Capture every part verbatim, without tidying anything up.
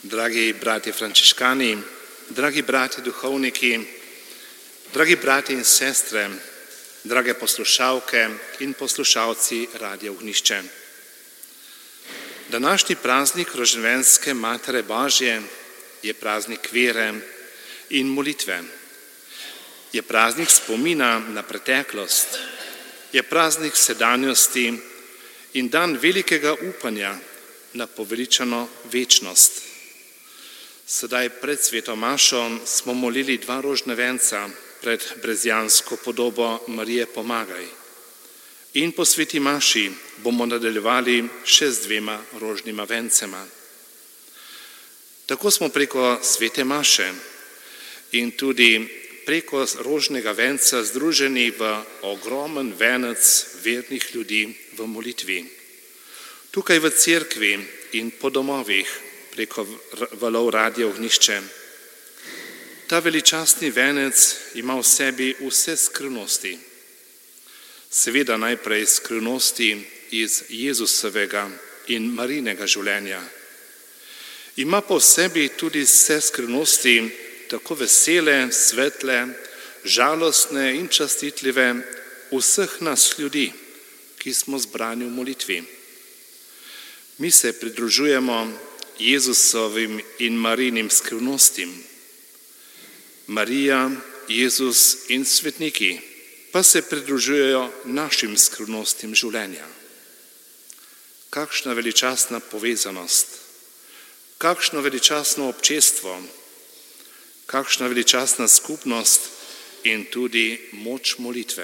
Dragi bratje frančiškani, dragi bratje duhovniki, dragi bratje in sestre, drage poslušalke in poslušalci Radia Ognjišče. Današnji praznik rožnovenske Matere Božje je praznik vere in molitve. Je praznik spomina na preteklost, je praznik sedanjosti in dan velikega upanja na poveličano večnost. Sedaj pred sveto mašo smo molili dva rožnovenca pred brezjansko podobo Marije Pomagaj. In po sveti maši bomo nadaljevali še z dvema rožnima vencema. Tako smo preko svete maše in tudi preko rožnega venca združeni v ogromen venec vernih ljudi v molitvi. Tukaj v cerkvi in po domovih preko valov Radia Ognjišče. Ta veličastni venec ima v sebi vse skrivnosti. Seveda najprej skrivnosti iz Jezusovega in Marijinega življenja. Ima pa v sebi tudi vse skrivnosti, tako vesele, svetle, žalostne in častitljive vseh nas ljudi, ki smo zbrani v molitvi. Mi se pridružujemo Jezusovim in Marijinim skrivnostim. Marija, Jezus in svetniki pa se pridružujejo našim skrivnostim življenja. Kakšna veličastna povezanost, kakšno veličastno občestvo, kakšna veličastna skupnost in tudi moč molitve.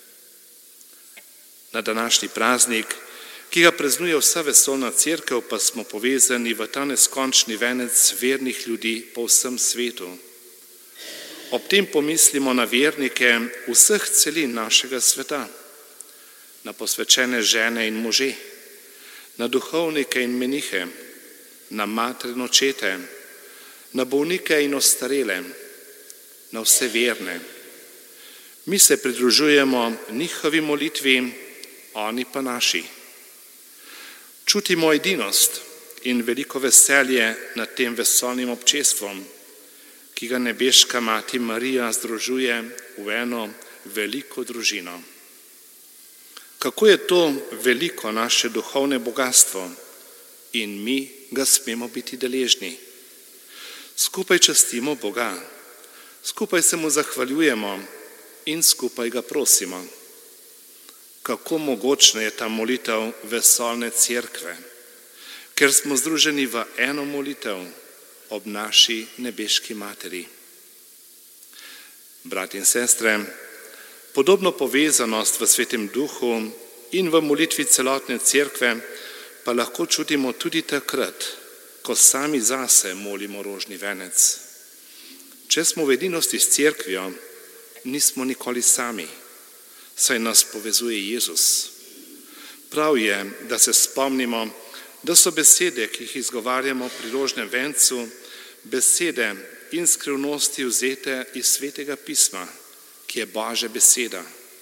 Na današnji praznik, ki ga praznuje vsa vesoljna cerkev, pa smo povezani v ta neskončni venec vernih ljudi po vsem svetu. Ob tem pomislimo na vernike vseh celin našega sveta, na posvečene žene in može, na duhovnike in menihe, na matere in očete, na bolnike in ostarele, na vse verne. Mi se pridružujemo njihovi molitvi, oni pa naši. Čutimo edinost in veliko veselje nad tem vesoljnim občestvom, ki ga nebeška mati Marija združuje v eno veliko družino. Kako je to veliko naše duhovne bogastvo in mi ga smemo biti deležni. Skupaj častimo Boga, skupaj se mu zahvaljujemo in skupaj ga prosimo. Kako mogočna je ta molitev vesoljne cerkve, ker smo združeni v eno molitev ob naši nebeški materi. Bratje in sestre, podobno povezanost v Svetem Duhu in v molitvi celotne cerkve pa lahko čutimo tudi takrat, ko sami zase molimo rožni venec. Če smo v edinosti s cerkvijo, nismo nikoli sami, saj nas povezuje Jezus. Prav je, da se spomnimo, da so besede, ki jih izgovarjamo pri rožnem vencu, besede in skrivnosti vzete iz Svetega pisma, ki je Božja beseda.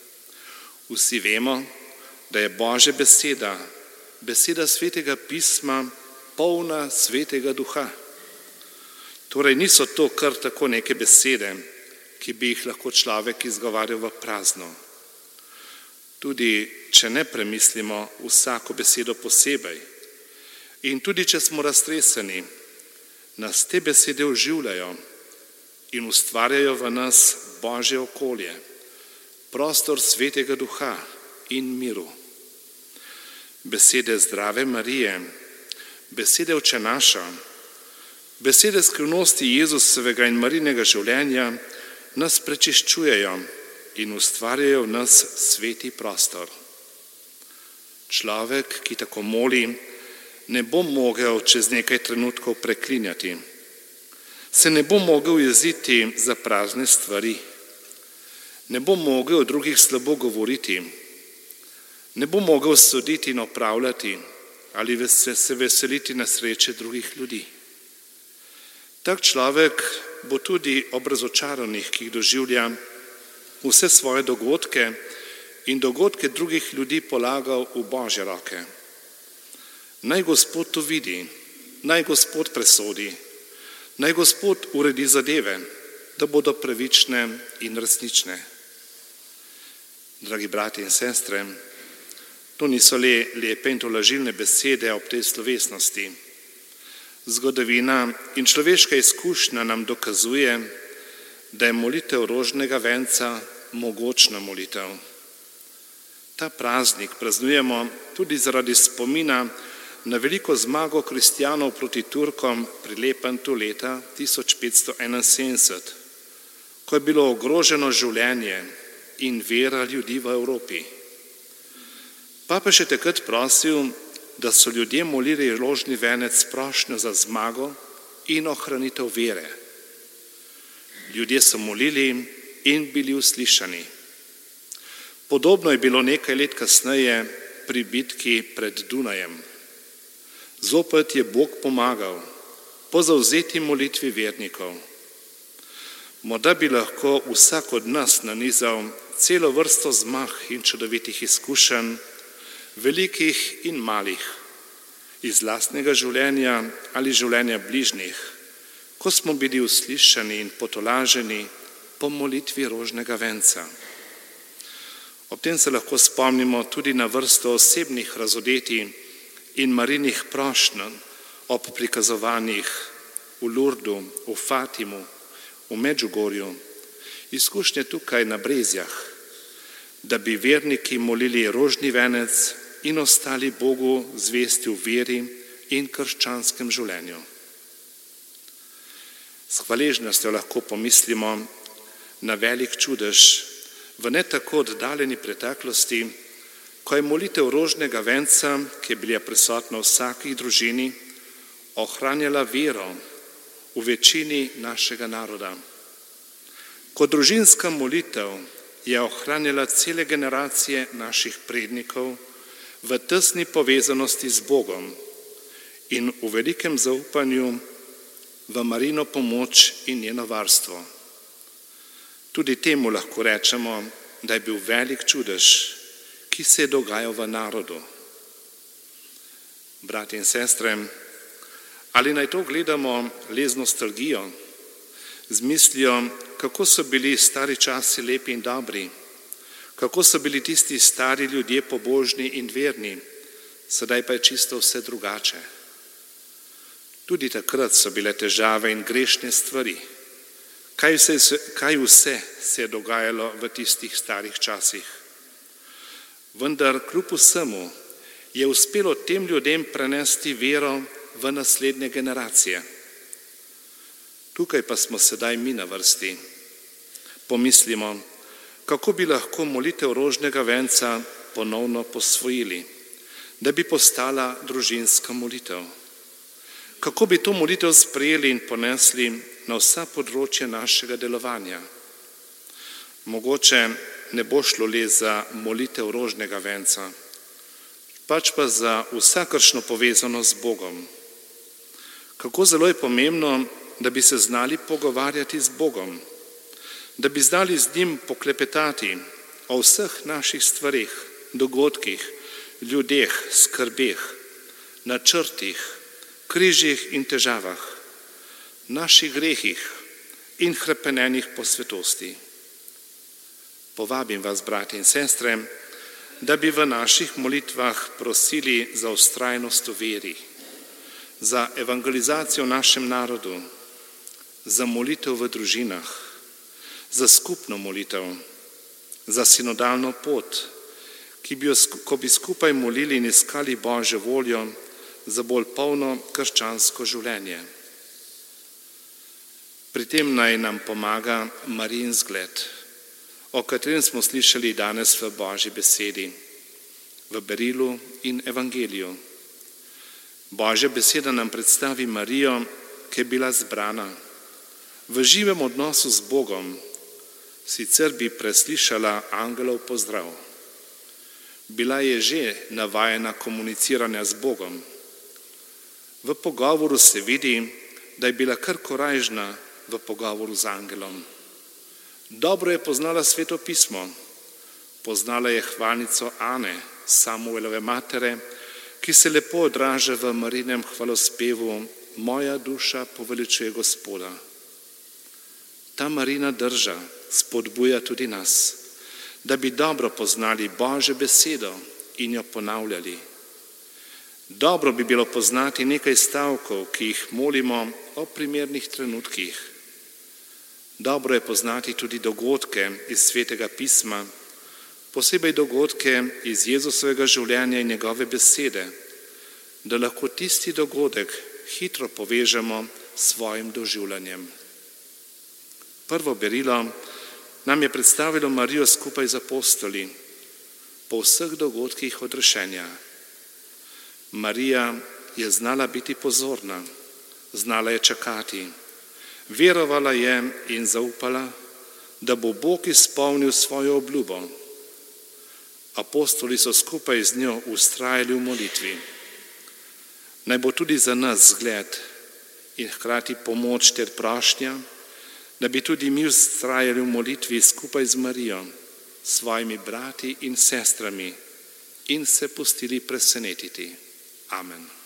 Vsi vemo, da je Božja beseda, beseda Svetega pisma, polna Svetega Duha. Torej niso to kar tako neke besede, ki bi jih lahko človek izgovarjal v prazno. Tudi če ne premislimo vsako besedo posebej in tudi če smo raztreseni, nas te besede oživljajo in ustvarjajo v nas Božje okolje, prostor Svetega Duha in miru. Besede zdrave Marije, besede Oče naša, besede skrivnosti Jezusovega in Marijinega življenja nas prečiščujejo in ustvarjajo v nas sveti prostor. Človek, ki tako moli, ne bo mogel čez nekaj trenutkov preklinjati, se ne bo mogel jeziti za prazne stvari, ne bo mogel drugih slabo govoriti, ne bo mogel soditi in opravljati ali se veseliti na sreče drugih ljudi. Tak človek bo tudi ob razočaranjih, ki jih doživlja, vse svoje dogodke in dogodke drugih ljudi polagal v Božje roke. Naj Gospod to vidi, naj Gospod presodi, Naj Gospod uredi zadeve, da bodo pravične in resnične. Dragi brati in sestre, to niso le lepe in tolažilne besede ob tej slovesnosti. Zgodovina in človeška izkušnja nam dokazuje, da je molitev rožnega venca mogočna molitev. Ta praznik praznujemo tudi zaradi spomina na veliko zmago kristjanov proti Turkom pri Lepantu leta tisoč petsto enainsedemdeset, ko je bilo ogroženo življenje in vera ljudi v Evropi. Papež je takrat prosil, da so ljudje molili rožni venec s prošnjo za zmago in ohranitev vere. Ljudje so molili in bili uslišani. Podobno je bilo nekaj let kasneje pri bitki pred Dunajem. Zopet je Bog pomagal po zavzeti molitvi vernikov. Morda bi lahko vsak od nas nanizal celo vrsto zmag in čudovitih izkušenj, velikih in malih, iz lastnega življenja ali življenja bližnjih, ko smo bili uslišani in potolaženi po molitvi rožnega venca. Ob tem se lahko spomnimo tudi na vrsto osebnih razodetij in Marijinih prošnj ob prikazovanjih v Lurdu, v Fatimu, v Medžugorju, izkušnje tukaj na Brezjah, da bi verniki molili rožni venec in ostali Bogu zvesti v veri in krščanskem življenju. S hvaležnostjo lahko pomislimo na velik čudež v ne tako oddaljeni preteklosti, ko je molitev rožnega venca, ki je bila prisotna v vsaki družini, ohranjala vero v večini našega naroda. Kot družinska molitev je ohranjala cele generacije naših prednikov v tesni povezanosti z Bogom in v velikem zaupanju v Marijino pomoč in njeno varstvo. Tudi temu lahko rečemo, da je bil velik čudež, ki se je dogajal v narodu. Brati in sestre, ali naj to gledamo le z nostalgijo, z mislijo, kako so bili stari časi lepi in dobri, kako so bili tisti stari ljudje pobožni in verni, sedaj pa je čisto vse drugače. Tudi takrat so bile težave in grešne stvari. Kaj vse, kaj vse se je dogajalo v tistih starih časih? Vendar kljub vsemu je uspelo tem ljudem prenesti vero v naslednje generacije. Tukaj pa smo sedaj mi na vrsti. Pomislimo, kako bi lahko molitev rožnega venca ponovno posvojili, da bi postala družinska molitev. Kako bi to molitev sprejeli in ponesli na vsa področja našega delovanja. Mogoče ne bo šlo le za molitev rožnega venca, pač pa za vsakršno povezanost z Bogom. Kako zelo je pomembno, da bi se znali pogovarjati z Bogom, da bi znali z njim poklepetati o vseh naših stvarih, dogodkih, ljudeh, skrbeh, načrtih, križih in težavah, naših grehih in hrepenenjih po svetosti. Povabim vas, brati in sestre, da bi v naših molitvah prosili za vztrajnost v veri, za evangelizacijo v našem narodu, za molitev v družinah, za skupno molitev, za sinodalno pot, ki bi jo, ko bi skupaj molili in iskali Božjo voljo za bolj polno krščansko življenje. Pri tem naj nam pomaga Marijin zgled, o katerem smo slišali danes v Božji besedi, v berilu in evangeliju. Božja beseda nam predstavi Marijo, ki je bila zbrana v živem odnosu z Bogom, sicer bi preslišala angelov pozdrav. Bila je že navajena komuniciranja z Bogom. V pogovoru se vidi, da je bila kar korajžna v pogovoru z angelom. Dobro je poznala Sveto pismo, poznala je hvalnico Ane, Samuelove matere, ki se lepo odraža v Marijinem hvalospevu moja duša poveličuje Gospoda. Ta Marijina drža spodbuja tudi nas, da bi dobro poznali Božjo besedo in jo ponavljali. Dobro bi bilo poznati nekaj stavkov, ki jih molimo o primernih trenutkih. Dobro je poznati tudi dogodke iz Svetega pisma, posebej dogodke iz Jezusovega življenja in njegove besede, da lahko tisti dogodek hitro povežemo s svojim doživljanjem. Prvo berilo nam je predstavilo Marijo skupaj z apostoli po vseh dogodkih odrešenja. Marija je znala biti pozorna, znala je čakati, verovala je in zaupala, da bo Bog izpolnil svojo obljubo. Apostoli so skupaj z njo vztrajali v molitvi. Naj bo tudi za nas zgled in hkrati pomoč ter prošnja, da bi tudi mi vztrajali v molitvi skupaj z Marijo, svojimi brati in sestrami in se pustili presenetiti. Amen.